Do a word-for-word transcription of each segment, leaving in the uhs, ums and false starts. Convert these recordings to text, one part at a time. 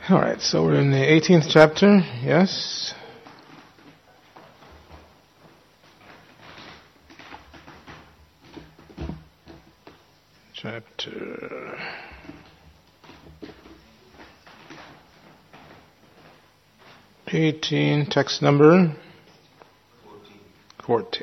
Alright, so we're in the eighteenth chapter, yes? Chapter eighteen, text number fourteen.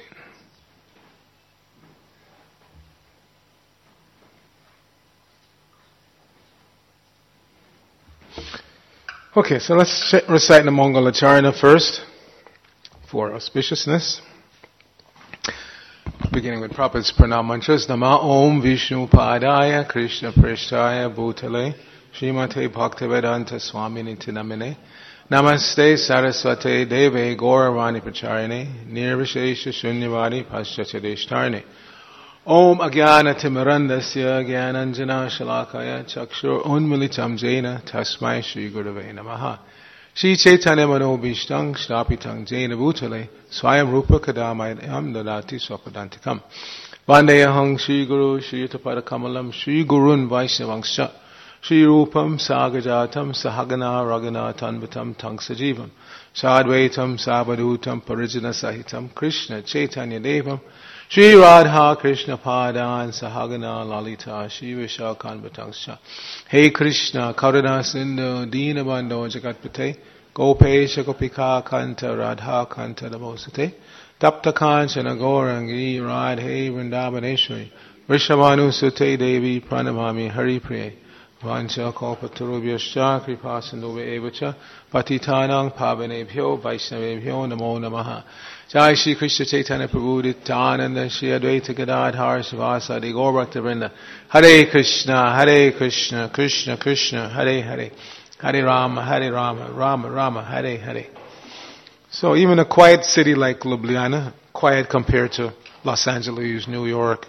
Okay, so let's recite the Mangalacharna first for auspiciousness. Beginning with Prabhupada's pranam mantras. Nama Om Vishnu Padaya Krishna Prishtaya Bhutale Srimate Bhaktivedanta Swamini Namine Namaste Saraswate Deve Gauravani Pacharine Nirvishesha Shunyavadi Paschachadeshtarne Om Agyana Timirandasya Gyananjana Shalakaya Chakshur Unmilitam Jena Tasmai Shri Gurave Namaha Shri Chaitanya Mano Vishtang Shrapitang Jena Bhutale Swayam Rupa Kadamayam Dadati Swapadantikam Vandeyahang Shri Guru Shri Yutapada Kamalam Shri Gurun Vaishnavangsha Shri Rupam Sagajatam Sahagana Ragana Tanvatam Tang Sajivam Sadvaitam Sabadutam Parijana Sahitam Krishna Chaitanya Devam Shri Radha Krishna Padan Sahagana Lalita Shri Vishakhanvatangsha Hey Krishna Karuna Sindhu Dinabandho Jagatpate Gopesha Gopika Kanta Radha Kanta Namosate Tapta Kanchana Gaurangi Radhe Vrindavaneshwari Vrishabhanu Sute Devi Pranamami Hari Priye Vancha Kalpatarubhyascha Kripasinduve Evacha Patitanang Pavanebhyo Vaishnavebhyo Namo Namaha Jai Shri Krishna Chaitanya Prabhu Nityananda Shri Advaita Gadadhar Sivasadi Gaur Bhaktivinoda Hare Krishna Hare Krishna Krishna Krishna Hare Hare Hare Rama Hare Rama Rama Rama Hare Hare. So even a quiet city like Ljubljana, quiet compared to Los Angeles, New York,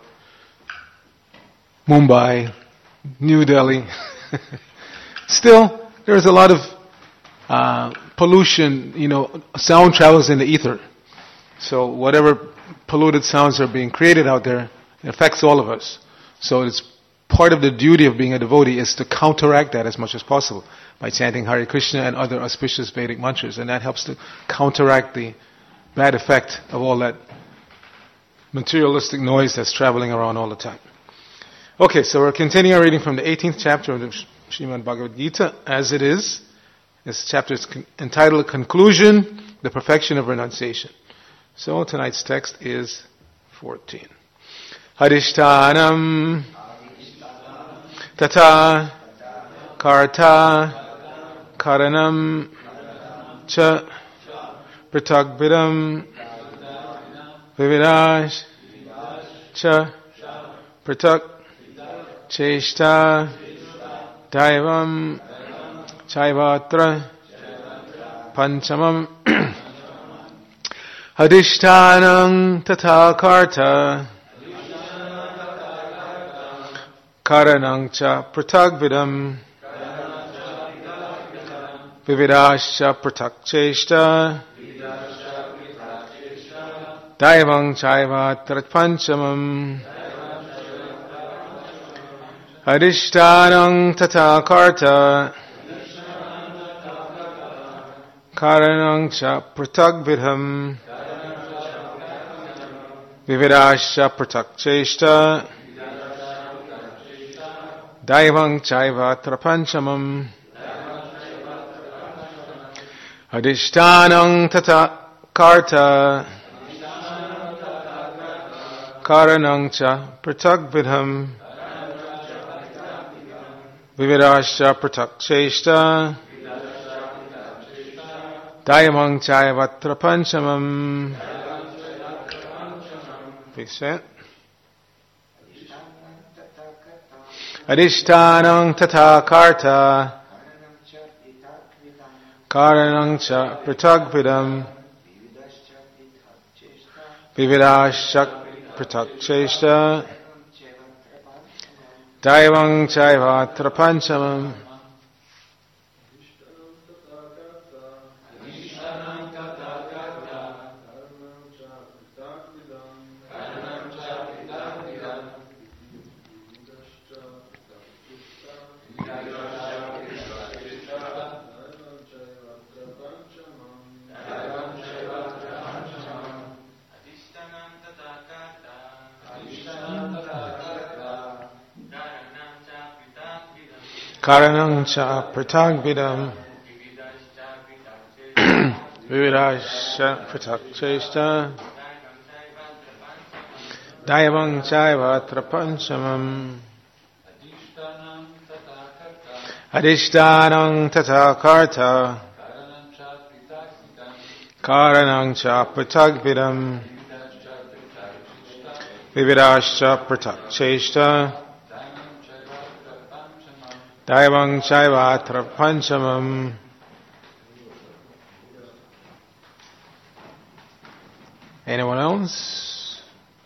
Mumbai, New Delhi, still there's a lot of uh, pollution, you know, sound travels in the ether. So whatever polluted sounds are being created out there, it affects all of us. So it's part of the duty of being a devotee is to counteract that as much as possible by chanting Hare Krishna and other auspicious Vedic mantras. And that helps to counteract the bad effect of all that materialistic noise that's traveling around all the time. Okay, so we're continuing our reading from the eighteenth chapter of the Srimad Bhagavad Gita as it is. This chapter is con- entitled Conclusion, the Perfection of Renunciation. So tonight's text is fourteen. Hadishtanam tata karta karanam cha pritagvidam vividash cha pritak cheshta daivam chaivatra panchamam Hadishtanam tata karta karanang cha pratagvidam vividascha pratak cheshta daivang chaiva tratpanchamam Hadishtanam tata karta karanang cha pratagvidam Vividascha pratak cheshta Daivang chaiva trapanchamam Adishtanang tata karta Karanang cha pratak vidham Vividascha pratak cheshta Daivang chaiva trapanchamam. Please say it. Adishtanang tata karta karanang cha pratagvidam vividashak pratak cheshta daivang chaiva trapanchamam. Karanam cha pratagvidam vividascha pratakcheshta Daivang chaiva trapanchamam Adishtanang tata karta Karanang cha pratagvidam Vividascha pratakcheshta Daivang chaiva trapanchamam. Anyone else?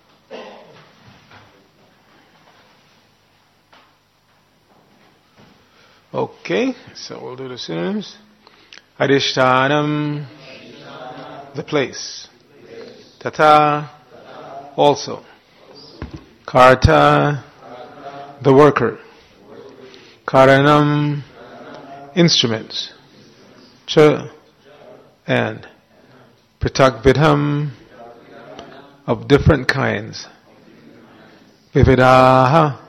Okay, so we'll do the synonyms. Adishtanam, the place. Tata, also. Karta, the worker. Karanam, instruments. Cha, and. Pratakvidham, of different kinds. Vividaha,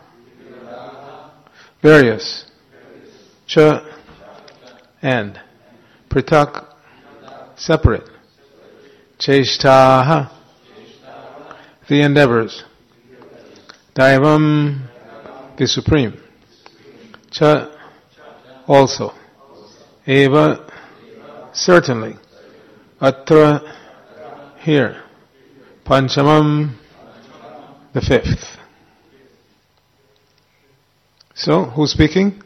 various. Cha, and. Pratak, separate. Cheshtaha, the endeavors. Daivam, the supreme. Cha, also. Eva, certainly. Atra, here. Panchamam, the fifth. So, who's speaking?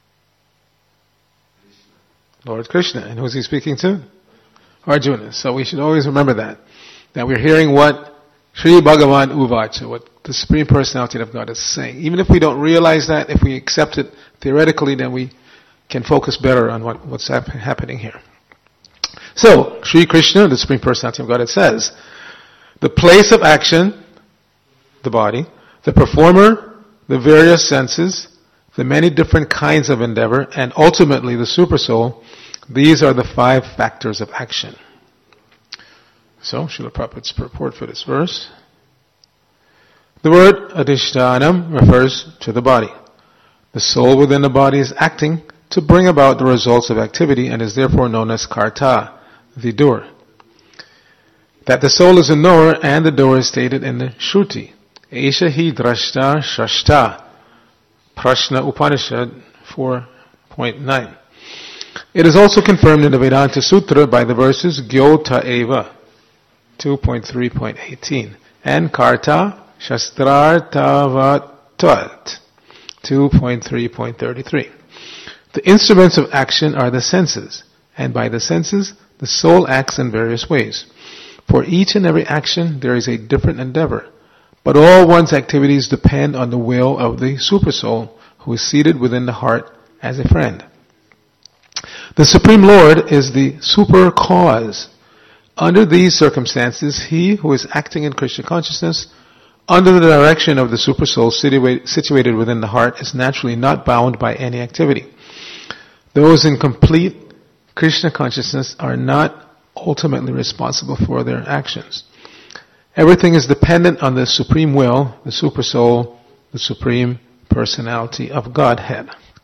Lord Krishna. And who's he speaking to? Arjuna. So we should always remember that. That we're hearing what Sri Bhagavan Uvacha, what the Supreme Personality of God is saying. Even if we don't realize that, if we accept it theoretically, then we can focus better on what, what's hap- happening here. So, Sri Krishna, the Supreme Personality of God, it says, the place of action, the body, the performer, the various senses, the many different kinds of endeavor, and ultimately the Supersoul, these are the five factors of action. So, Srila Prabhupada's purport for this verse. The word adhishtanam refers to the body. The soul within the body is acting to bring about the results of activity and is therefore known as karta, the doer. That the soul is a knower and the doer is stated in the Shruti. Esha hi drashta shashta. Prashna Upanishad four point nine. It is also confirmed in the Vedanta Sutra by the verses Gyota Eva two point three point eighteen and Karta Shastrartavat two point three point thirty-three. The instruments of action are the senses, and by the senses, the soul acts in various ways. For each and every action, there is a different endeavor, but all one's activities depend on the will of the Supersoul, who is seated within the heart as a friend. The Supreme Lord is the super cause. Under these circumstances, he who is acting in Krishna consciousness, under the direction of the Supersoul situated within the heart, is naturally not bound by any activity. Those in complete Krishna consciousness are not ultimately responsible for their actions. Everything is dependent on the Supreme Will, the Supersoul, the Supreme Personality of Godhead.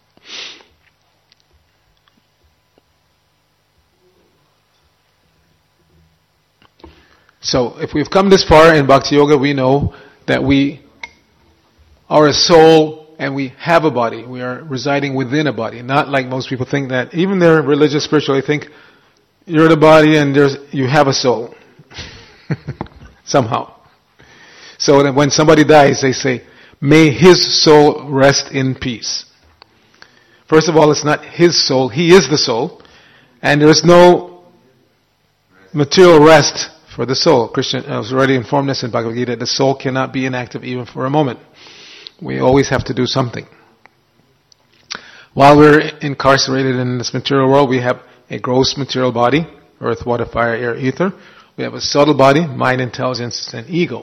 So, if we've come this far in Bhakti Yoga, we know that we are a soul and we have a body. We are residing within a body. Not like most people think that, even they're religious, spiritual, they think you're the body and there's you have a soul. Somehow. So that when somebody dies, they say, may his soul rest in peace. First of all, it's not his soul. He is the soul. And there is no material rest for the soul. Krishna has already informed us in Bhagavad Gita that the soul cannot be inactive even for a moment. We always have to do something. While we're incarcerated in this material world, we have a gross material body, earth, water, fire, air, ether. We have a subtle body, mind, intelligence, and ego.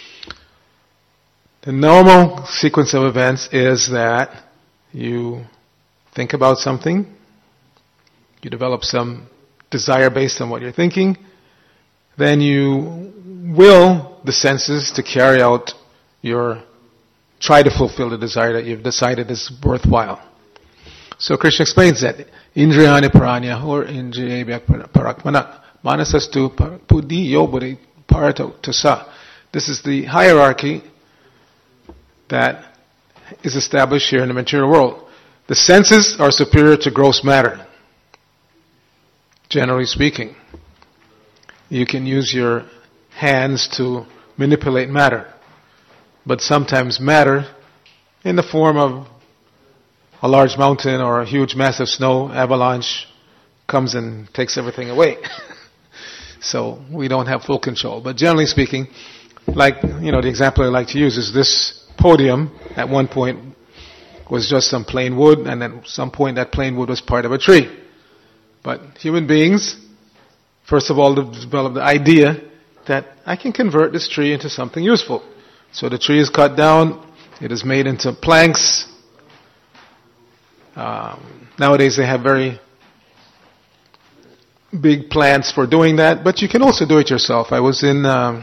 The normal sequence of events is that you think about something, you develop some desire based on what you're thinking, then you will the senses to carry out your, try to fulfill the desire that you've decided is worthwhile. So Krishna explains that Indriyani Paranya or Indriya Parakmana Manasastu Pudi Yoburi Parato Tasa. This is the hierarchy that is established here in the material world. The senses are superior to gross matter, generally speaking. You can use your hands to manipulate matter, but sometimes matter in the form of a large mountain or a huge massive snow avalanche comes and takes everything away. So we don't have full control. But generally speaking, like, you know, the example I like to use is this podium at one point was just some plain wood, and at some point that plain wood was part of a tree. But human beings, first of all, developed the idea that I can convert this tree into something useful. So the tree is cut down, it is made into planks. Um, nowadays they have very big plants for doing that, but you can also do it yourself. I was in um,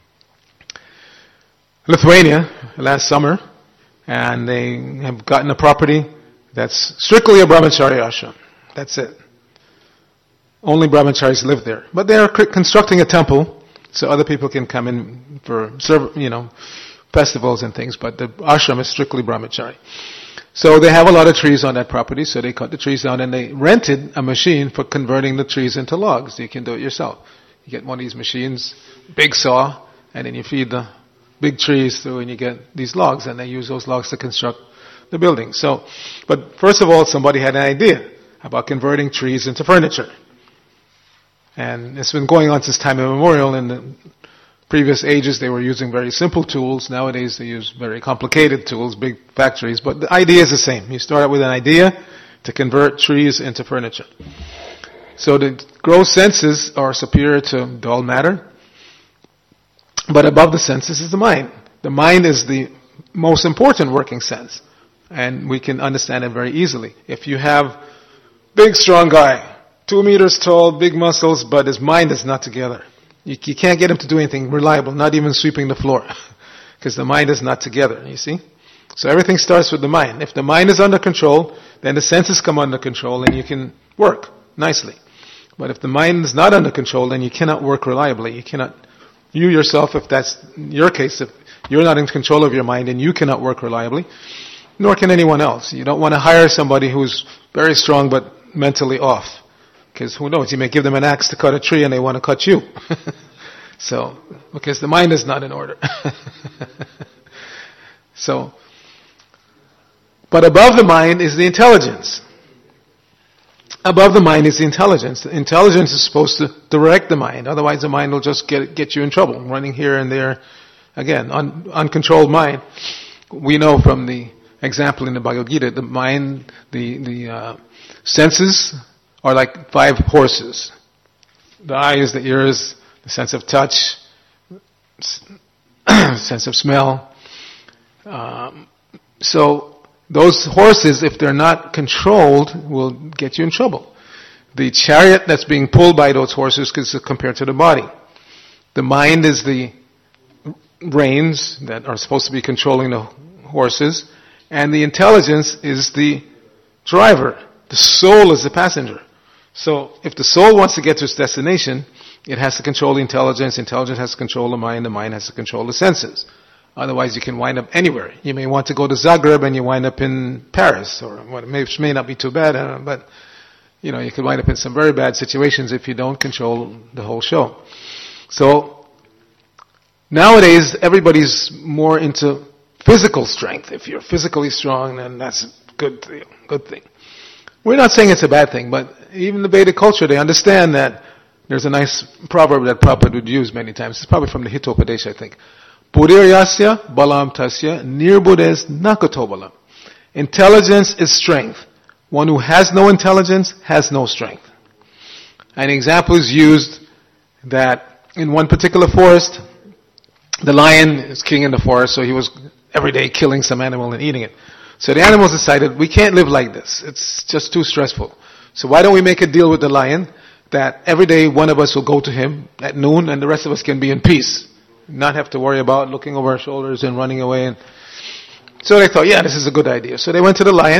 Lithuania last summer, and they have gotten a property that's strictly a brahmachari ashram. That's it. Only brahmacharis live there. But they are constructing a temple so other people can come in for, you know, festivals and things, but the ashram is strictly brahmachari. So they have a lot of trees on that property, so they cut the trees down and they rented a machine for converting the trees into logs. You can do it yourself. You get one of these machines, big saw, and then you feed the big trees through and you get these logs, and they use those logs to construct the building. So, but first of all, somebody had an idea about converting trees into furniture. And it's been going on since time immemorial. In the previous ages, they were using very simple tools. Nowadays, they use very complicated tools, big factories. But the idea is the same. You start out with an idea to convert trees into furniture. So the gross senses are superior to dull matter. But above the senses is the mind. The mind is the most important working sense. And we can understand it very easily. If you have big, strong guy, two meters tall, big muscles, but his mind is not together. You, you can't get him to do anything reliable, not even sweeping the floor. Because the mind is not together, you see? So everything starts with the mind. If the mind is under control, then the senses come under control and you can work nicely. But if the mind is not under control, then you cannot work reliably. You cannot, you yourself, if that's your case, if you're not in control of your mind and you cannot work reliably, nor can anyone else. You don't want to hire somebody who's very strong but mentally off. Because who knows, you may give them an axe to cut a tree and they want to cut you. So, because the mind is not in order. So, but above the mind is the intelligence. Above the mind is the intelligence. The intelligence is supposed to direct the mind. Otherwise the mind will just get get you in trouble, running here and there. Again, un, uncontrolled mind. We know from the example in the Bhagavad Gita, the mind, the, the uh, senses are like five horses. The eyes, the ears, the sense of touch, sense of smell. Um, so those horses, if they're not controlled, will get you in trouble. The chariot that's being pulled by those horses is compared to the body. The mind is the reins that are supposed to be controlling the horses, and the intelligence is the driver. The soul is the passenger. So if the soul wants to get to its destination, it has to control the intelligence, intelligence has to control the mind, the mind has to control the senses. Otherwise you can wind up anywhere. You may want to go to Zagreb and you wind up in Paris, or what may, may not be too bad, uh, but you know, you could wind up in some very bad situations if you don't control the whole show. So nowadays everybody's more into physical strength. If you're physically strong, then that's a good thing, good thing. We're not saying it's a bad thing, but even the Vedic culture, they understand that there's a nice proverb that Prabhupada would use many times. It's probably from the Hitopadesh, I think. Buddhir yasya balam tasya nirbuddhes nakato balam. Intelligence is strength. One who has no intelligence has no strength. An example is used that in one particular forest, the lion is king in the forest, so he was every day killing some animal and eating it. So the animals decided, we can't live like this. It's just too stressful. So why don't we make a deal with the lion that every day one of us will go to him at noon and the rest of us can be in peace. Not have to worry about looking over our shoulders and running away. And so they thought, yeah, this is a good idea. So they went to the lion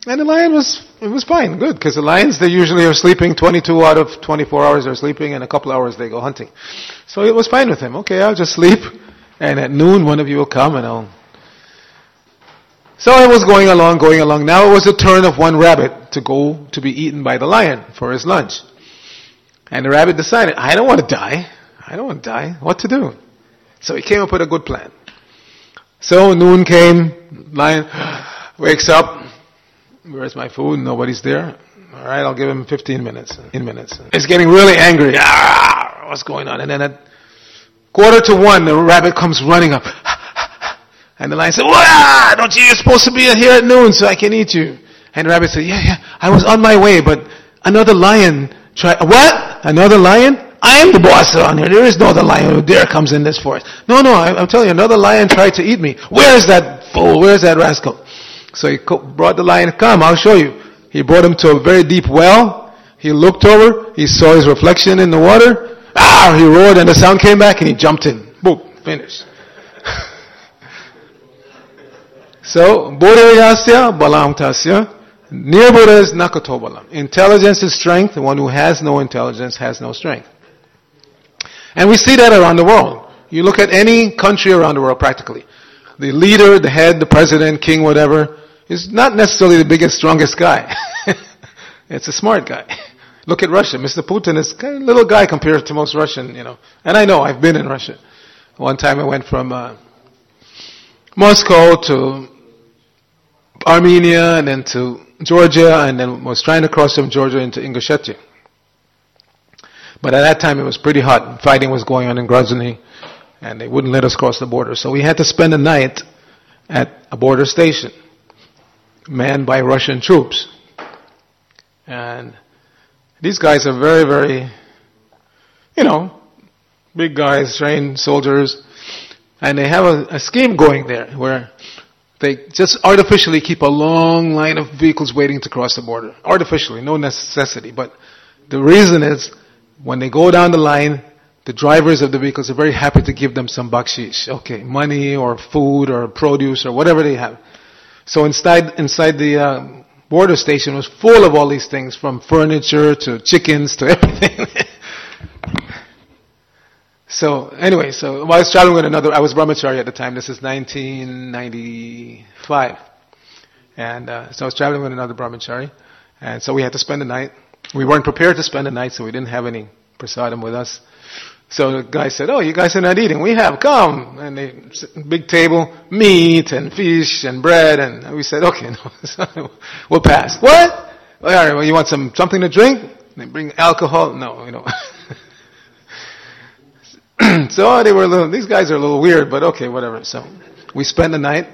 And the lion was, it was fine, good, because the lions, they usually are sleeping twenty-two out of twenty-four hours they're sleeping, and a couple hours they go hunting. So it was fine with him. Okay, I'll just sleep, and at noon one of you will come and I'll... So I was going along, going along. Now it was the turn of one rabbit to go to be eaten by the lion for his lunch. And the rabbit decided, I don't want to die. I don't want to die. What to do? So he came up with a good plan. So noon came, lion wakes up. Where's my food? Nobody's there. All right, I'll give him fifteen minutes. In minutes. He's getting really angry. Ah, what's going on? And then at quarter to one, the rabbit comes running up. And the lion said, "Wah! Don't you? You're supposed to be here at noon so I can eat you." And the rabbit said, "Yeah, yeah, I was on my way, but another lion tried." What? Another lion? I am the boss around here. There is no other lion who dare comes in this forest. No, no, I, I'm telling you, another lion tried to eat me. Where is that fool? Where is that rascal? So he brought the lion, come, I'll show you. He brought him to a very deep well. He looked over, he saw his reflection in the water. Ah, he roared and the sound came back and he jumped in. Boom, finished. So, Buddha Yasya, Balam Tasya. Near Buddha is Nakato Balam. Intelligence is strength. The one who has no intelligence has no strength. And we see that around the world. You look at any country around the world practically. The leader, the head, the president, king, whatever, is not necessarily the biggest, strongest guy. It's a smart guy. Look at Russia. Mister Putin is kind of a little guy compared to most Russian, you know. And I know, I've been in Russia. One time I went from uh, Moscow to Armenia and then to Georgia and then was trying to cross from Georgia into Ingushetia. But at that time it was pretty hot. Fighting was going on in Grozny and they wouldn't let us cross the border. So we had to spend a night at a border station manned by Russian troops. And these guys are very, very, you know, big guys, trained soldiers. And they have a, a scheme going there where they just artificially keep a long line of vehicles waiting to cross the border. Artificially, no necessity. But the reason is, when they go down the line, the drivers of the vehicles are very happy to give them some bakshish. Okay, money or food or produce or whatever they have. So inside, inside the uh, border station was full of all these things, from furniture to chickens to everything. So anyway, so I was traveling with another, I was brahmachari at the time, this is nineteen ninety-five. And uh, so I was traveling with another brahmachari. And so we had to spend the night. We weren't prepared to spend the night, so we didn't have any prasadam with us. So the guy said, "Oh, you guys are not eating. We have, come." And they, big table, meat and fish and bread. And we said, "Okay, no, we'll pass." What? All right, well, you want some something to drink? They bring alcohol? No, you know. So they were a little, these guys are a little weird, but okay, whatever. So we spent the night.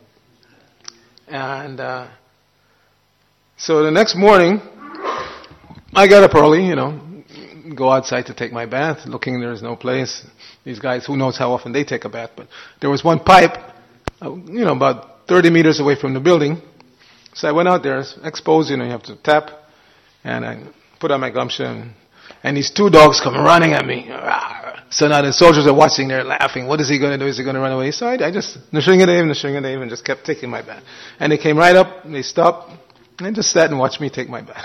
And uh, so the next morning, I got up early, you know, go outside to take my bath, looking there is no place. These guys, who knows how often they take a bath, but there was one pipe, uh, you know, about thirty meters away from the building. So I went out there, exposed, you know, you have to tap, and I put on my gamsha, and, and these two dogs come running at me. So now the soldiers are watching, they're laughing. What is he going to do? Is he going to run away? So I, I just, Nrsingadev, Nrsingadev, and just kept taking my bath. And they came right up, and they stopped, and just sat and watched me take my bath.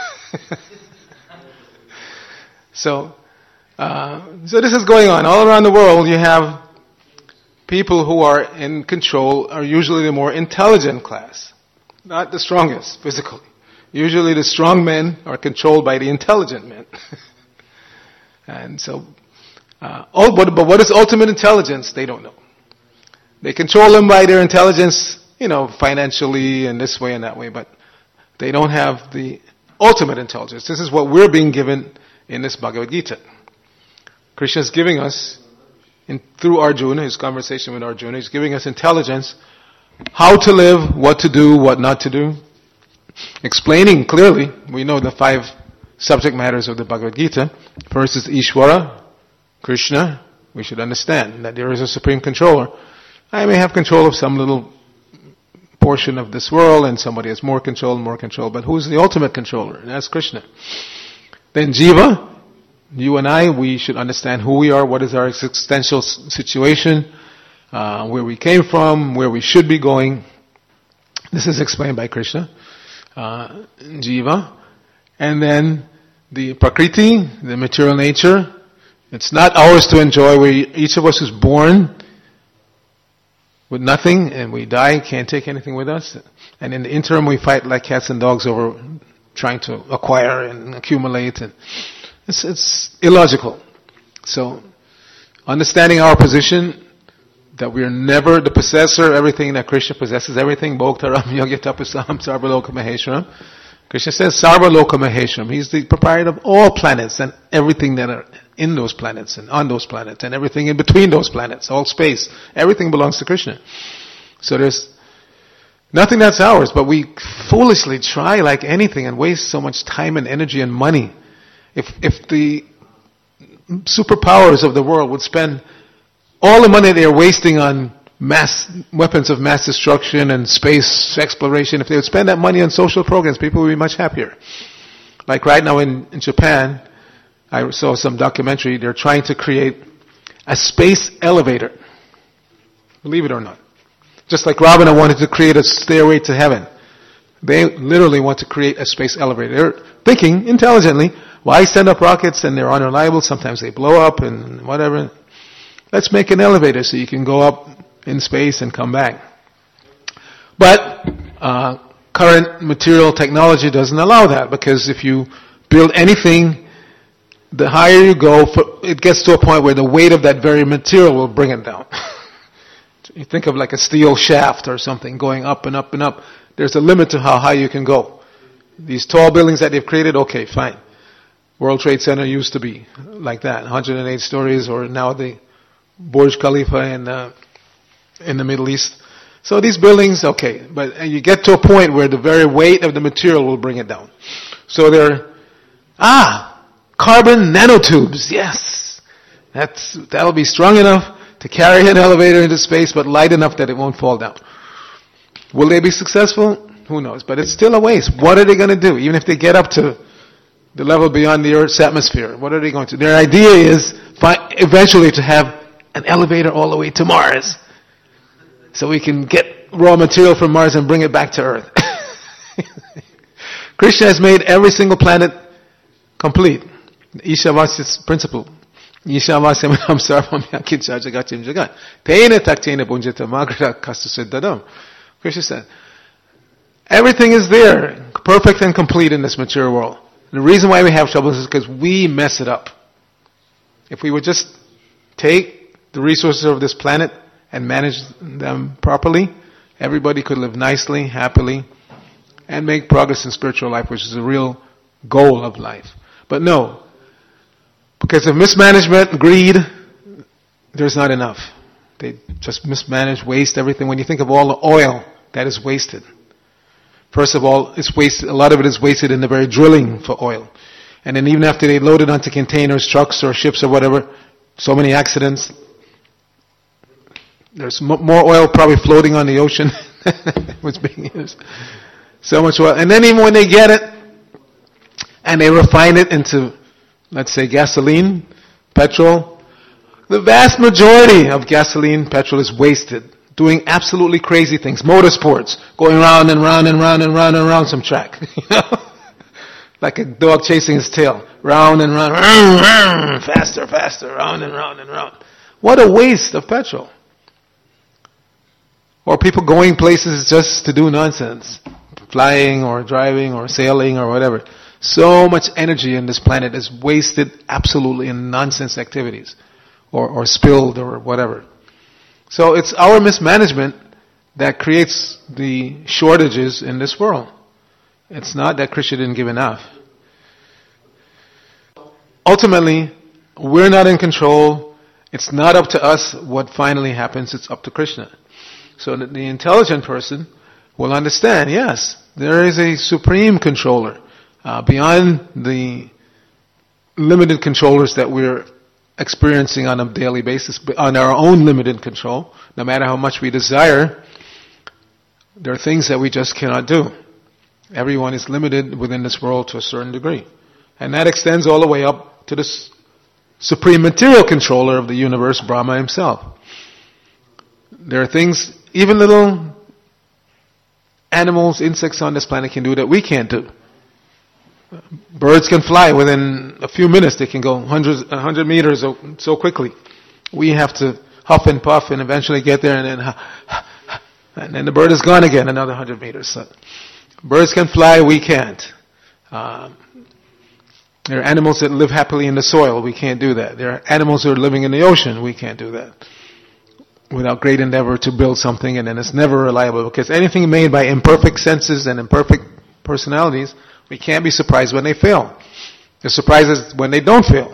So, uh, so this is going on. All around the world you have people who are in control are usually the more intelligent class. Not the strongest physically. Usually the strong men are controlled by the intelligent men. And so, uh, oh, but, but what is ultimate intelligence? They don't know. They control them by their intelligence, you know, financially and this way and that way, but they don't have the ultimate intelligence. This is what we're being given in this Bhagavad Gita. Krishna is giving us, in, through Arjuna, his conversation with Arjuna, he's giving us intelligence, how to live, what to do, what not to do. Explaining clearly, we know the five subject matters of the Bhagavad Gita. First is Ishvara, Krishna. We should understand that there is a supreme controller. I may have control of some little portion of this world, and somebody has more control and more control, but who's the ultimate controller? And that's Krishna. Then Jiva, you and I, we should understand who we are, what is our existential situation, uh, where we came from, where we should be going. This is explained by Krishna. uh, jiva. And then the prakriti, the material nature, it's not ours to enjoy. We, each of us is born with nothing, and we die, can't take anything with us. And in the interim, we fight like cats and dogs over trying to acquire and accumulate. And it's, it's illogical. So, understanding our position, that we are never the possessor, everything that Krishna possesses, everything, Bhoktaram, Yogyatapasam, Sarvaloka Maheshwaram. Krishna says Sarvaloka Maheshwaram. He's the proprietor of all planets and everything that are in those planets and on those planets and everything in between those planets, all space. Everything belongs to Krishna. So there's nothing that's ours, but we foolishly try like anything and waste so much time and energy and money. If, if the superpowers of the world would spend all the money they're wasting on mass weapons of mass destruction and space exploration, if they would spend that money on social programs, people would be much happier. Like right now in, in Japan, I saw some documentary, they're trying to create a space elevator. Believe it or not. Just like Ravana wanted to create a stairway to heaven. They literally want to create a space elevator. They're thinking intelligently, why send up rockets and they're unreliable, sometimes they blow up and whatever. Let's make an elevator so you can go up in space and come back. But uh, current material technology doesn't allow that, because if you build anything, the higher you go, for, it gets to a point where the weight of that very material will bring it down. You think of like a steel shaft or something going up and up and up. There's a limit to how high you can go. These tall buildings that they've created, okay, fine. World Trade Center used to be like that, one hundred eight stories, or now the Burj Khalifa in uh, in the Middle East. So these buildings, okay, but you get to a point where the very weight of the material will bring it down. So they're, ah, carbon nanotubes, yes. That's, that'll be strong enough to carry an elevator into space, but light enough that it won't fall down. Will they be successful? Who knows? But it's still a waste. What are they going to do? Even if they get up to the level beyond the Earth's atmosphere, what are they going to do? Their idea is fi- eventually to have an elevator all the way to Mars, so we can get raw material from Mars and bring it back to Earth. Krishna has made every single planet complete. The Ishavasya principle. Ishavasya manam sarvam yakitcha jagatim jagat. Tena taktena bunjata magra kastusiddadam. Krishna said, everything is there, perfect and complete in this material world. The reason why we have troubles is because we mess it up. If we would just take the resources of this planet and manage them properly, everybody could live nicely, happily, and make progress in spiritual life, which is the real goal of life. But no, because of mismanagement, greed, there's not enough. They just mismanage, waste everything. When you think of all the oil that is wasted, first of all, it's wasted, a lot of it is wasted in the very drilling for oil. And then even after they load it onto containers, trucks, or ships, or whatever, so many accidents. There's more oil probably floating on the ocean what's being used. So much oil. And then even when they get it, and they refine it into, let's say, gasoline, petrol, the vast majority of gasoline, petrol is wasted doing absolutely crazy things. Motorsports, going round and round and round and round and round some track. You know? Like a dog chasing his tail. Round and round, faster, faster, round and round and round. What a waste of petrol. Or people going places just to do nonsense. Flying or driving or sailing or whatever. So much energy in this planet is wasted absolutely in nonsense activities. Or, or spilled or whatever. So it's our mismanagement that creates the shortages in this world. It's not that Krishna didn't give enough. Ultimately, we're not in control. It's not up to us what finally happens. It's up to Krishna. So that the intelligent person will understand, yes, there is a supreme controller uh, beyond the limited controllers that we're experiencing on a daily basis, on our own limited control. No matter how much we desire, there are things that we just cannot do. Everyone is limited within this world to a certain degree. And that extends all the way up to the supreme material controller of the universe, Brahma himself. There are things, even little animals, insects on this planet can do that we can't do. Birds can fly within a few minutes. They can go hundreds, a hundred meters so quickly. We have to huff and puff and eventually get there, and then and then the bird is gone again, another hundred meters. So birds can fly, we can't. Um, there are animals that live happily in the soil. We can't do that. There are animals who are living in the ocean. We can't do that. Without great endeavor to build something, and then it's never reliable, because anything made by imperfect senses and imperfect personalities, we can't be surprised when they fail. The surprise is when they don't fail.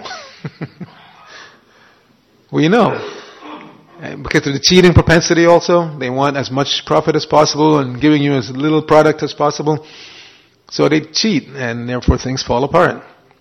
We know. And because of the cheating propensity also, they want as much profit as possible and giving you as little product as possible. So they cheat, and therefore things fall apart.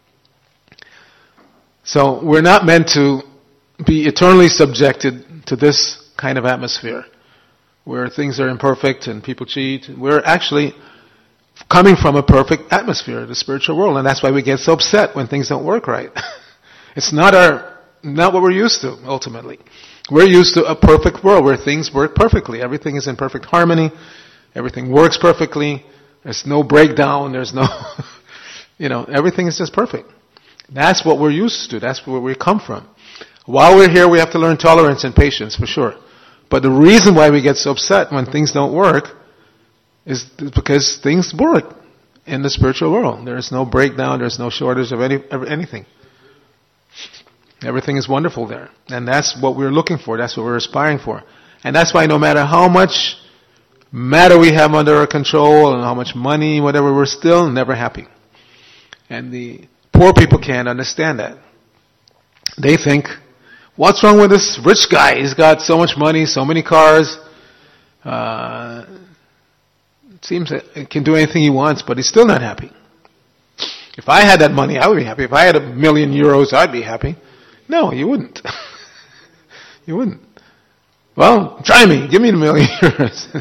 So we're not meant to be eternally subjected to this kind of atmosphere where things are imperfect and people cheat. We're actually coming from a perfect atmosphere, the spiritual world, and that's why we get so upset when things don't work right. It's not our, not what we're used to, ultimately. We're used to a perfect world where things work perfectly. Everything is in perfect harmony. Everything works perfectly. There's no breakdown. There's no, you know, everything is just perfect. That's what we're used to. That's where we come from. While we're here, we have to learn tolerance and patience, for sure. But the reason why we get so upset when things don't work is because things work in the spiritual world. There is no breakdown. There's no shortage of any of anything. Everything is wonderful there. And that's what we're looking for. That's what we're aspiring for. And that's why no matter how much matter we have under our control and how much money, whatever, we're still never happy. And the poor people can't understand that. They think, what's wrong with this rich guy? He's got so much money, so many cars. Uh, it seems that he can do anything he wants, but he's still not happy. If I had that money, I would be happy. If I had a million euros, I'd be happy. No, you wouldn't. You wouldn't. Well, try me. Give me a million euros.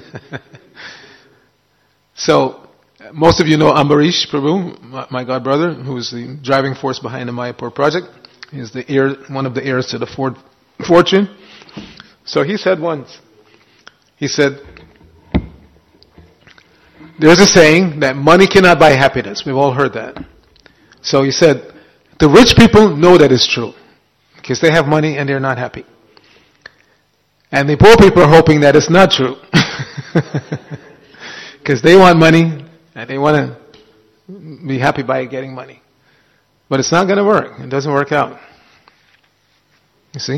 So, most of you know Ambarish Prabhu, my, my god brother, who's the driving force behind the Mayapur project. He's the heir, one of the heirs to the Ford fortune. So he said once, he said, there's a saying that money cannot buy happiness. We've all heard that. So he said, the rich people know that is true, because they have money and they're not happy. And the poor people are hoping that it's not true. Because they want money and they want to be happy by getting money. But it's not going to work. It doesn't work out. You see?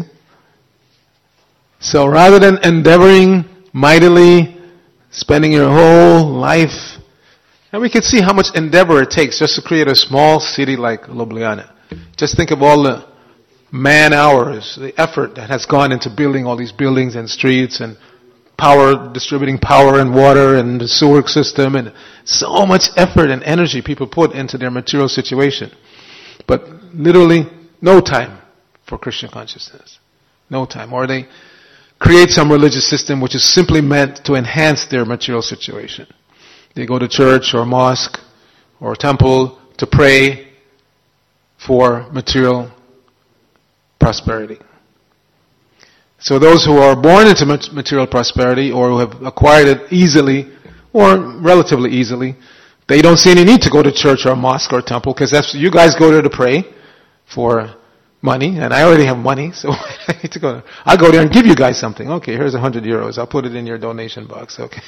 So rather than endeavoring mightily, spending your whole life, and we can see how much endeavor it takes just to create a small city like Ljubljana. Just think of all the man hours, the effort that has gone into building all these buildings and streets and power, distributing power and water and the sewer system, and so much effort and energy people put into their material situation. But literally no time for Krishna consciousness. No time. Or they create some religious system which is simply meant to enhance their material situation. They go to church or mosque or temple to pray for material prosperity. So those who are born into material prosperity or who have acquired it easily or relatively easily, they don't see any need to go to church or mosque or temple, because that's, you guys go there to pray for money, and I already have money, so I need to go. I'll go there and give you guys something. Okay, here's a hundred euros. I'll put it in your donation box. Okay.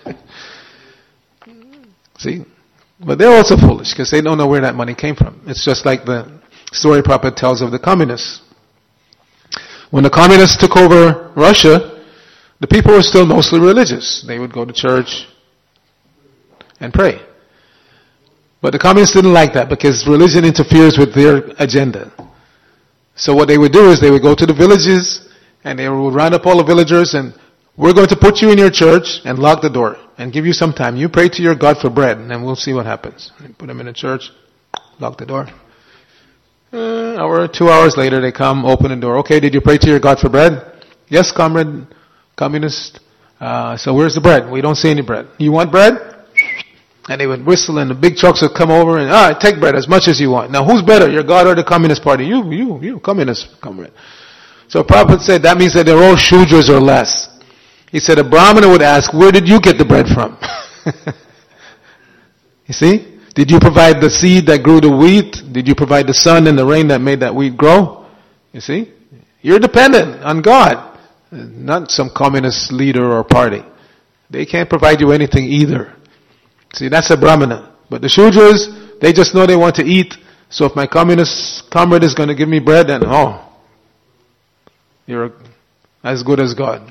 See? But they're also foolish, because they don't know where that money came from. It's just like the story Prabhupada tells of the communists. When the communists took over Russia, the people were still mostly religious. They would go to church and pray. But the communists didn't like that, because religion interferes with their agenda. So what they would do is they would go to the villages and they would round up all the villagers and, we're going to put you in your church and lock the door and give you some time. You pray to your God for bread and then we'll see what happens. They put them in a church, lock the door. Uh, hour, two hours later they come, open the door. Okay, did you pray to your God for bread? Yes, comrade, communist. Uh, so where's the bread? We don't see any bread. You want bread? And they would whistle and the big trucks would come over and, ah, take bread as much as you want. Now who's better, your God or the Communist Party? You, you, you, communist, comrade. So Prabhupada said that means that they're all Shudras or less. He said a Brahmana would ask, where did you get the bread from? You see? Did you provide the seed that grew the wheat? Did you provide the sun and the rain that made that wheat grow? You see? You're dependent on God, not some communist leader or party. They can't provide you anything either. See, that's a Brahmana. But the Shudras, they just know they want to eat. So if my communist comrade is going to give me bread, then, oh, you're as good as God.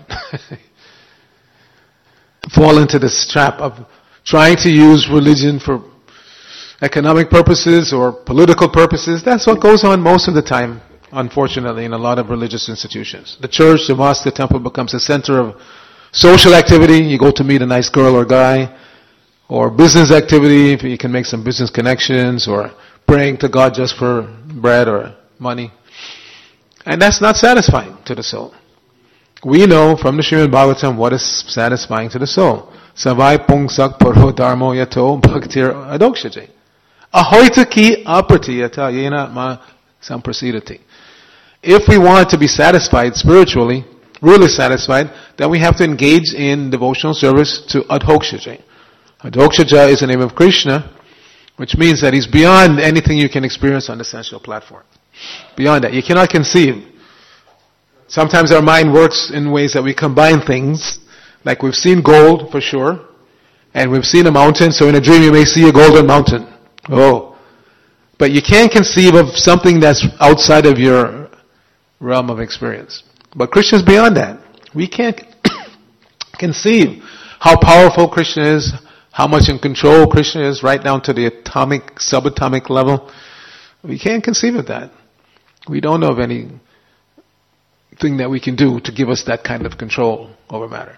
Fall into this trap of trying to use religion for economic purposes or political purposes. That's what goes on most of the time, unfortunately, in a lot of religious institutions. The church, the mosque, the temple becomes a center of social activity. You go to meet a nice girl or guy. Or business activity, if you can make some business connections. Or praying to God just for bread or money. And that's not satisfying to the soul. We know from the Srimad Bhagavatam what is satisfying to the soul. Savai pungsak paro dharmo yato bhaktir adokshaje. Ahoita ki aprati yata yena ma samprasidati. If we want to be satisfied spiritually, really satisfied, then we have to engage in devotional service to adhokshaje. Adhokshaja is the name of Krishna, which means that He's beyond anything you can experience on the sensual platform. Beyond that. You cannot conceive. Sometimes our mind works in ways that we combine things, like we've seen gold for sure, and we've seen a mountain, so in a dream you may see a golden mountain. Oh. But you can't conceive of something that's outside of your realm of experience. But Krishna is beyond that. We can't conceive how powerful Krishna is, how much in control Krishna is, right down to the atomic, subatomic level. We can't conceive of that. We don't know of anything that we can do to give us that kind of control over matter.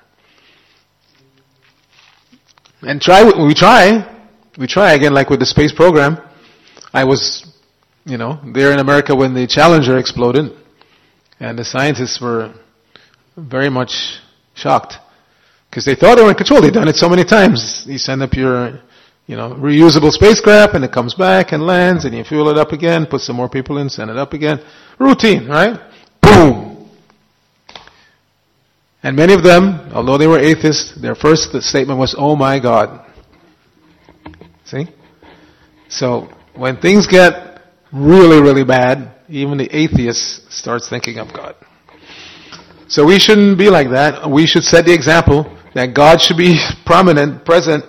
And try, we try, we try again, like with the space program. I was, you know, there in America when the Challenger exploded, and the scientists were very much shocked. Because they thought they were in control. They've done it so many times. You send up your, you know, reusable spacecraft and it comes back and lands and you fuel it up again, put some more people in, send it up again. Routine, right? Boom! And many of them, although they were atheists, their first statement was, oh my God. See? So, when things get really, really bad, even the atheist starts thinking of God. So we shouldn't be like that. We should set the example that God should be prominent, present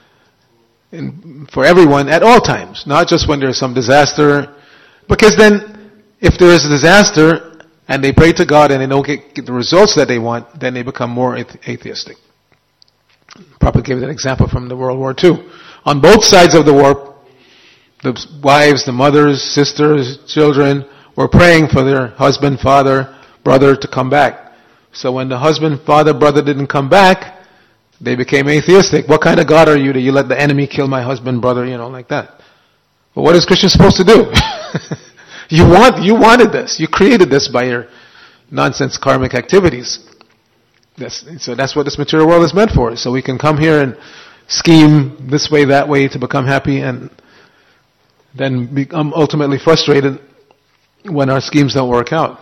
in, for everyone at all times, not just when there's some disaster. Because then, if there is a disaster and they pray to God and they don't get, get the results that they want, then they become more atheistic. Prabhupada gave that example from the World War Two. On both sides of the war, the wives, the mothers, sisters, children were praying for their husband, father, brother to come back. So when the husband, father, brother didn't come back, they became atheistic. What kind of God are you that you let the enemy kill my husband, brother, you know, like that? But what is Krishna supposed to do? you want, you wanted this. You created this by your nonsense karmic activities. That's, so that's what this material world is meant for. So we can come here and scheme this way, that way to become happy and then become ultimately frustrated when our schemes don't work out.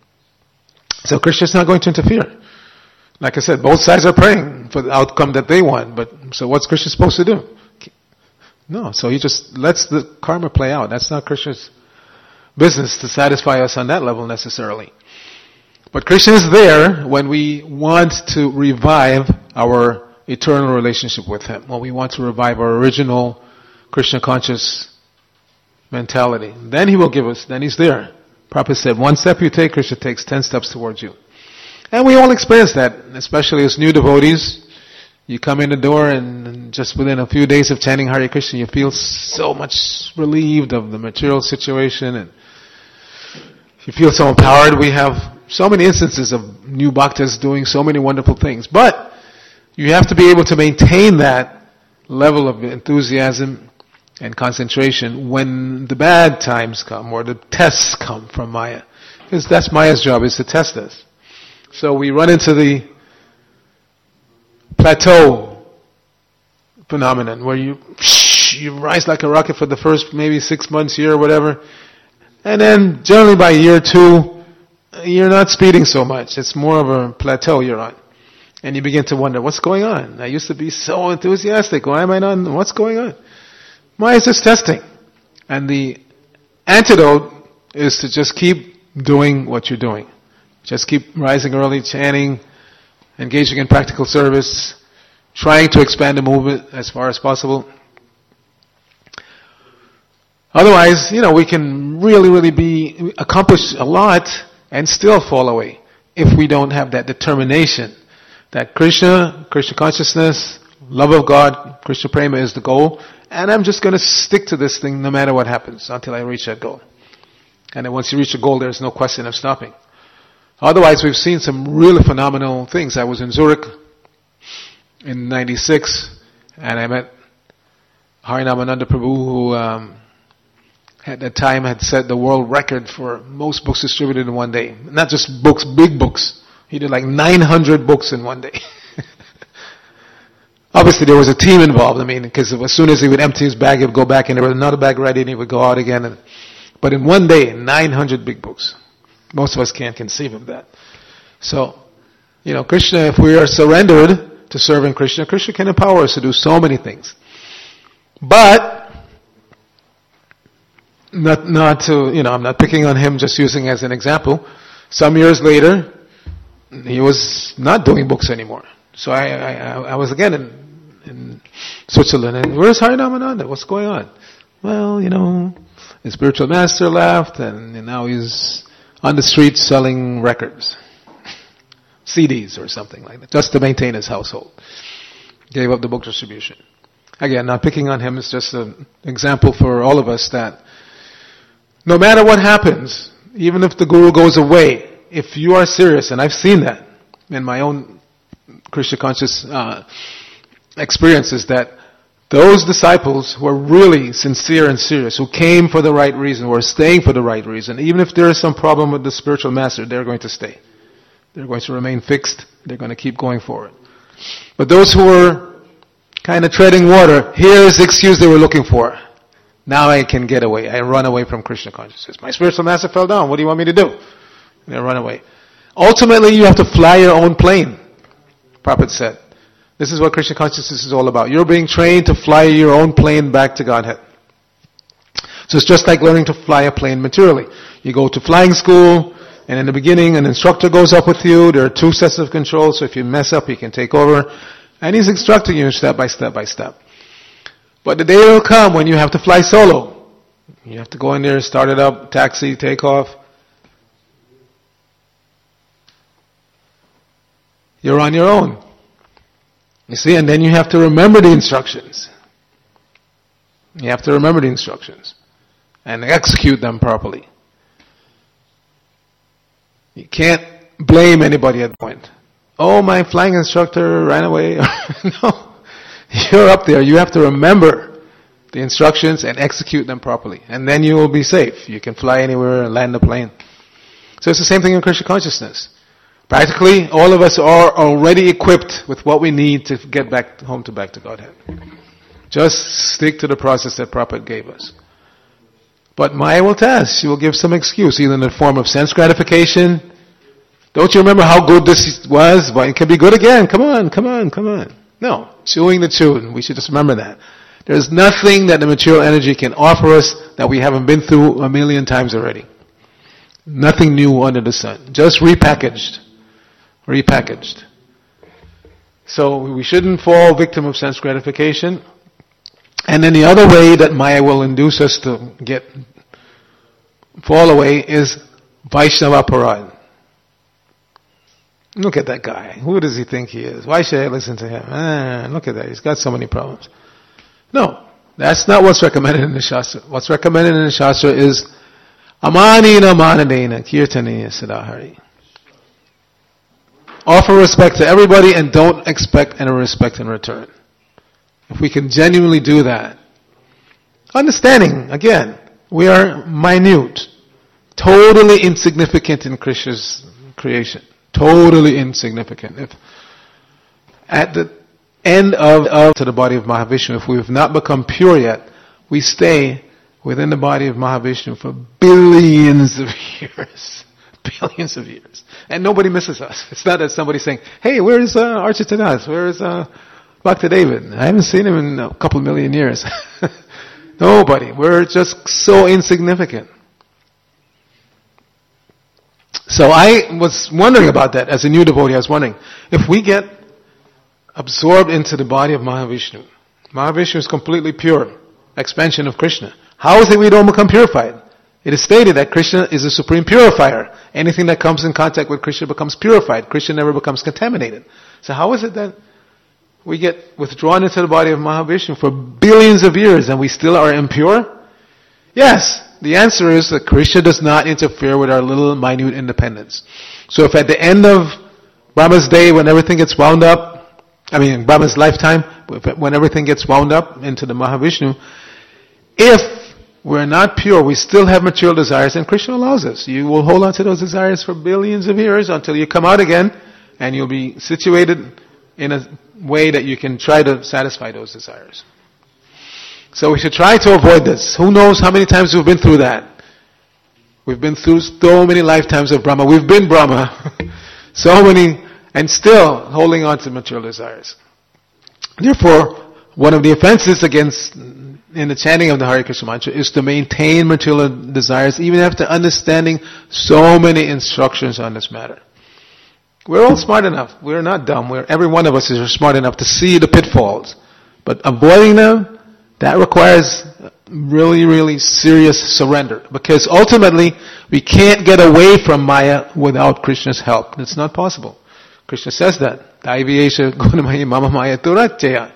So Krishna's not going to interfere. Like I said, both sides are praying for the outcome that they want. But so what's Krishna supposed to do? No, so he just lets the karma play out. That's not Krishna's business to satisfy us on that level necessarily. But Krishna is there when we want to revive our eternal relationship with Him. When we want to revive our original Krishna conscious mentality. Then He will give us, then He's there. Prabhupada said, one step you take, Krishna takes ten steps towards you. And we all experience that, especially as new devotees. You come in the door and just within a few days of chanting Hare Krishna, you feel so much relieved of the material situation and you feel so empowered. We have so many instances of new bhaktas doing so many wonderful things. But you have to be able to maintain that level of enthusiasm and concentration when the bad times come or the tests come from Maya. Because that's Maya's job, is to test us. So we run into the plateau phenomenon where you you rise like a rocket for the first maybe six months, year, or whatever. And then generally by year two, you're not speeding so much. It's more of a plateau you're on. And you begin to wonder, what's going on? I used to be so enthusiastic. Why am I not? What's going on? Why is this testing? And the antidote is to just keep doing what you're doing. Just keep rising early, chanting, engaging in practical service, trying to expand the movement as far as possible. Otherwise, you know, we can really, really be, accomplish a lot and still fall away if we don't have that determination that Krishna, Krishna consciousness, love of God, Krishna Prema is the goal, and I'm just going to stick to this thing no matter what happens until I reach that goal. And then once you reach the goal, there's no question of stopping. Otherwise, we've seen some really phenomenal things. I was in Zurich in ninety-six, and I met Harinamananda Prabhu, who um, at that time had set the world record for most books distributed in one day. Not just books, big books. He did like nine hundred books in one day. Obviously there was a team involved, I mean, because as soon as he would empty his bag, he would go back and there was another bag ready and he would go out again. And, but in one day, nine hundred big books. Most of us can't conceive of that. So, you know, Krishna, if we are surrendered to serving Krishna, Krishna can empower us to do so many things. But, not, not to, you know, I'm not picking on him, just using as an example. Some years later, he was not doing books anymore. So I, I, I was again in, in Switzerland, and where's Harinamananda? What's going on? Well, you know, his spiritual master left, and, and now he's on the streets selling records, C Ds or something like that, just to maintain his household. Gave up the book distribution. Again, not picking on him, it's just an example for all of us that no matter what happens, even if the guru goes away, if you are serious, and I've seen that in my own Krishna conscious uh, experiences, that those disciples who are really sincere and serious, who came for the right reason, who are staying for the right reason, even if there is some problem with the spiritual master, they're going to stay. They're going to remain fixed. They're going to keep going forward. But those who are kind of treading water, here's the excuse they were looking for. Now I can get away. I run away from Krishna consciousness. My spiritual master fell down. What do you want me to do? And I run away. Ultimately, you have to fly your own plane. Prabhupada said. This is what Krishna consciousness is all about. You're being trained to fly your own plane back to Godhead. So it's just like learning to fly a plane materially. You go to flying school, and in the beginning an instructor goes up with you. There are two sets of controls, so if you mess up, he can take over. And he's instructing you step by step by step. But the day will come when you have to fly solo. You have to go in there, start it up, taxi, take off. You're on your own. You see, and then you have to remember the instructions. You have to remember the instructions and execute them properly. You can't blame anybody at that point. Oh, my flying instructor ran away. No. You're up there. You have to remember the instructions and execute them properly. And then you will be safe. You can fly anywhere and land the plane. So it's the same thing in Krishna consciousness. Practically, all of us are already equipped with what we need to get back home to back to Godhead. Just stick to the process that Prabhupada gave us. But Maya will test. She will give some excuse, either in the form of sense gratification. Don't you remember how good this was? Well, it can be good again. Come on, come on, come on. No, chewing the tune. We should just remember that. There's nothing that the material energy can offer us that we haven't been through a million times already. Nothing new under the sun. Just repackaged. Repackaged. So we shouldn't fall victim of sense gratification. And then the other way that Maya will induce us to get fall away is Vaishnava Parad. Look at that guy. Who does he think he is? Why should I listen to him? Ah, look at that. He's got so many problems. No, that's not what's recommended in the Shastra. What's recommended in the Shastra is Amanina Manadena Kirtaniya Sadahari. Offer respect to everybody and don't expect any respect in return. If we can genuinely do that. Understanding, again, we are minute. Totally insignificant in Krishna's creation. Totally insignificant. If at the end of, of to the body of Mahavishnu, if we have not become pure yet, we stay within the body of Mahavishnu for billions of years. Billions of years. And nobody misses us. It's not that somebody's saying, hey, where's uh, Archie Tanas? Where's uh, Doctor David? I haven't seen him in a couple million years. Nobody. We're just so insignificant. So I was wondering about that as a new devotee. I was wondering, if we get absorbed into the body of Mahavishnu, Mahavishnu is completely pure, expansion of Krishna. How is it we don't become purified? It is stated that Krishna is the supreme purifier. Anything that comes in contact with Krishna becomes purified. Krishna never becomes contaminated. So how is it that we get withdrawn into the body of Mahavishnu for billions of years and we still are impure? Yes, the answer is that Krishna does not interfere with our little minute independence. So if at the end of Brahma's day, when everything gets wound up, I mean Brahma's lifetime, when everything gets wound up into the Mahavishnu, if we're not pure, we still have material desires, and Krishna allows us. You will hold on to those desires for billions of years until you come out again, and you'll be situated in a way that you can try to satisfy those desires. So we should try to avoid this. Who knows how many times we've been through that? We've been through so many lifetimes of Brahma. We've been Brahma. So many, and still holding on to material desires. Therefore, one of the offenses against in the chanting of the Hare Krishna mantra is to maintain material desires even after understanding so many instructions on this matter. We're all smart enough. We're not dumb. We're, every one of us is smart enough to see the pitfalls. But avoiding them, that requires really, really serious surrender. Because ultimately, we can't get away from Maya without Krishna's help. It's not possible. Krishna says that. Daiviyesha gunamayi mama maya turachaya.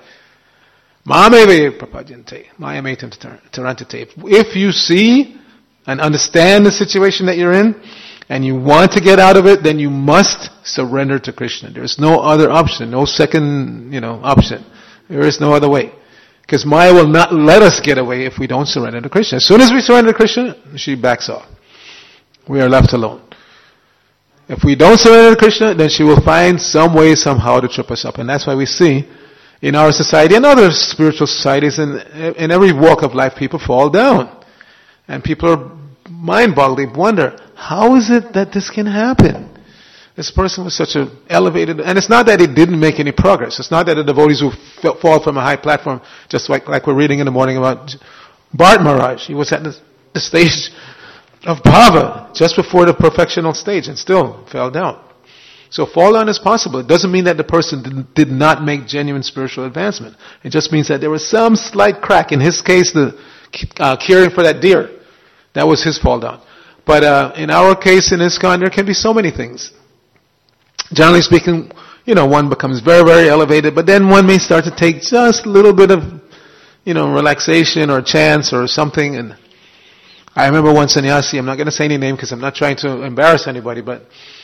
If you see and understand the situation that you're in, and you want to get out of it, then you must surrender to Krishna. There is no other option, no second, you know, option. There is no other way. Because Maya will not let us get away if we don't surrender to Krishna. As soon as we surrender to Krishna, she backs off. We are left alone. If we don't surrender to Krishna, then she will find some way, somehow to trip us up. And that's why we see in our society and other spiritual societies, in, in every walk of life, people fall down. And people are mind-boggled. They wonder, how is it that this can happen? This person was such an elevated, and it's not that he didn't make any progress. It's not that the devotees who fell, fall from a high platform, just like, like we're reading in the morning about Bharat Maharaj. He was at the, the stage of bhava, just before the perfectional stage, and still fell down. So fall down is possible. It doesn't mean that the person did, did not make genuine spiritual advancement. It just means that there was some slight crack. In his case, the uh, caring for that deer. That was his fall down. But uh, in our case, in ISKCON, there can be so many things. Generally speaking, you know, one becomes very, very elevated, but then one may start to take just a little bit of, you know, relaxation or chance or something. And I remember one sannyasi, I'm not going to say any name because I'm not trying to embarrass anybody, but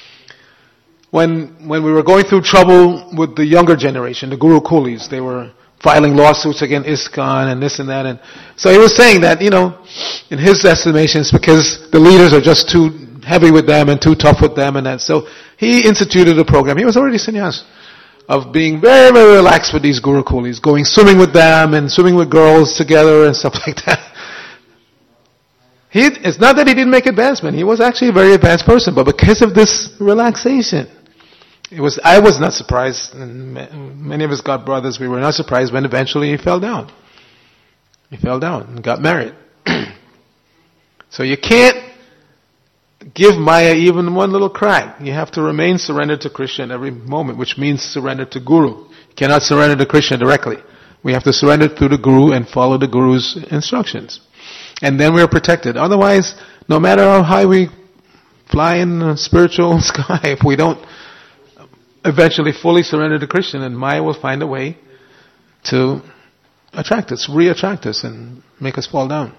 When when we were going through trouble with the younger generation, the Guru Coolies, they were filing lawsuits against ISKCON and this and that. And so he was saying that, you know, in his estimations, because the leaders are just too heavy with them and too tough with them and that. So he instituted a program. He was already sannyas of being very, very relaxed with these Guru Coolies, going swimming with them and swimming with girls together and stuff like that. He, it's not that he didn't make advancement. He was actually a very advanced person, but because of this relaxation, It was, I was not surprised, and many of his god brothers, we were not surprised when eventually he fell down. He fell down and got married. So you can't give Maya even one little crack. You have to remain surrendered to Krishna in every moment, which means surrender to Guru. You cannot surrender to Krishna directly. We have to surrender through the Guru and follow the Guru's instructions. And then we are protected. Otherwise, no matter how high we fly in the spiritual sky, if we don't eventually fully surrender to Krishna, and Maya will find a way to attract us, re-attract us, and make us fall down.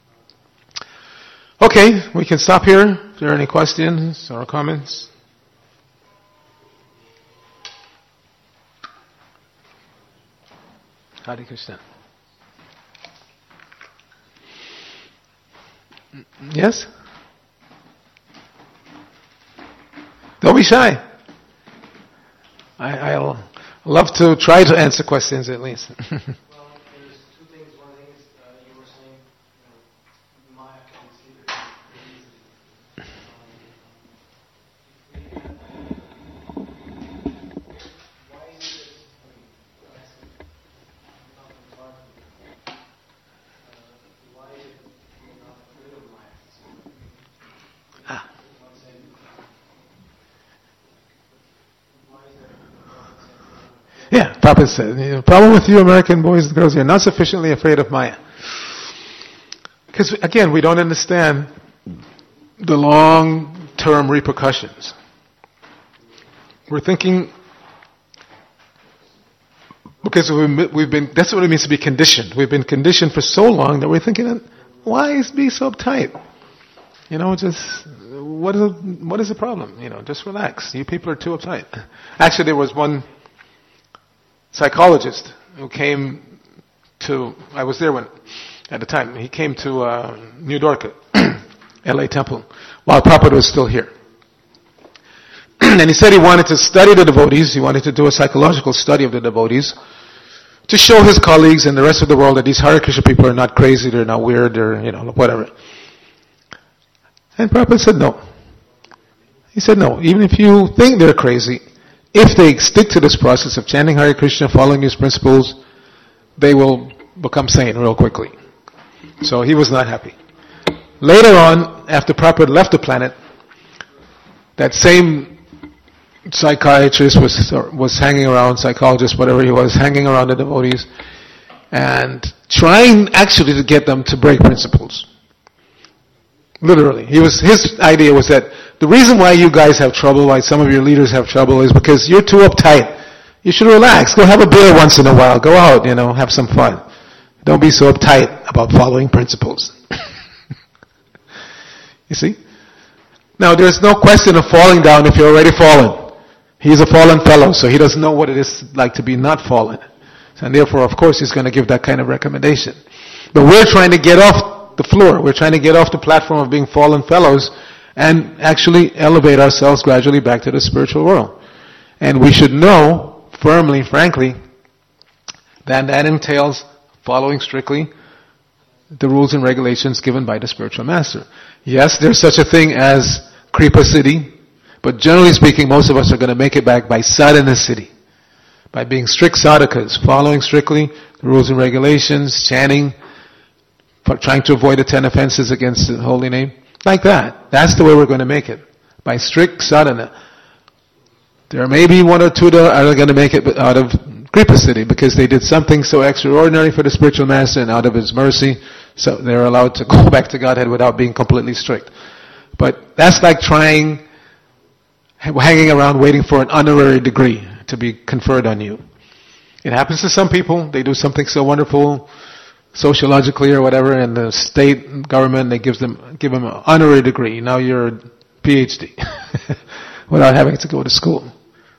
Okay, we can stop here. If there are any questions or comments? Hare Krishna. Yes? Don't be shy. I, I'll love to try to answer questions at least. Well, there's two things. One thing is uh, you were saying, you know, Maya can see the Prabhupada said, the problem with you American boys and girls, you're not sufficiently afraid of Maya. Because again, we don't understand the long-term repercussions. We're thinking, because we've been, that's what it means to be conditioned. We've been conditioned for so long that we're thinking, why is be so uptight? You know, just, what is, what is the problem? You know, just relax. You people are too uptight. Actually, there was one psychologist who came to, I was there when, at the time, he came to uh, New Dwarka, L A Temple, while Prabhupada was still here. And he said he wanted to study the devotees, he wanted to do a psychological study of the devotees, to show his colleagues and the rest of the world that these Hare Krishna people are not crazy, they're not weird, they're, you know, whatever. And Prabhupada said no. He said no, even if you think they're crazy, if they stick to this process of chanting Hare Krishna, following these principles, they will become sane real quickly. So he was not happy. Later on, after Prabhupada left the planet, that same psychiatrist was was hanging around, psychologist, whatever he was, hanging around the devotees, and trying actually to get them to break principles. Literally. He was, his idea was that the reason why you guys have trouble, why some of your leaders have trouble, is because you're too uptight. You should relax. Go have a beer once in a while. Go out, you know, have some fun. Don't be so uptight about following principles. You see? Now, there's no question of falling down if you're already fallen. He's a fallen fellow, so he doesn't know what it is like to be not fallen. And therefore, of course, he's going to give that kind of recommendation. But we're trying to get off the floor. We're trying to get off the platform of being fallen fellows and actually elevate ourselves gradually back to the spiritual world. And we should know, firmly, frankly, that that entails following strictly the rules and regulations given by the spiritual master. Yes, there's such a thing as Kripa Siddhi, but generally speaking, most of us are going to make it back by sadhana siddhi, by being strict sadhakas, following strictly the rules and regulations, chanting, trying to avoid the ten offenses against the holy name, like that. That's the way we're going to make it, by strict sadhana. There may be one or two that are going to make it out of Kripa Siddhi, because they did something so extraordinary for the spiritual master, and out of his mercy, so they're allowed to go back to Godhead without being completely strict. But that's like trying, hanging around waiting for an honorary degree to be conferred on you. It happens to some people. They do something so wonderful, sociologically or whatever, and the state government, they gives them, give them an honorary degree. Now you're a P H D without having to go to school.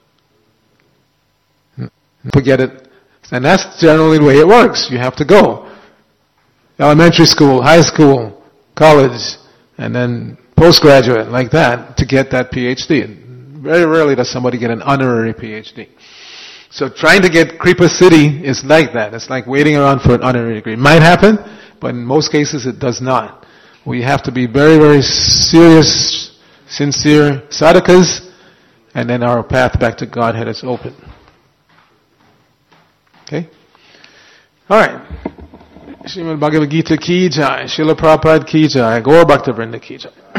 Forget it. And that's generally the way it works. You have to go. Elementary school, high school, college, and then postgraduate, like that, to get that P H D. Very rarely does somebody get an honorary P H D. So trying to get Kripa Siddhi is like that. It's like waiting around for an honorary degree. It might happen, but in most cases it does not. We have to be very, very serious, sincere sadhakas, and then our path back to Godhead is open. Okay? Alright. Srimad Bhagavad Gita ki jai, Srila Prabhupada ki jai, Gaur Bhakta Vrinda ki jai.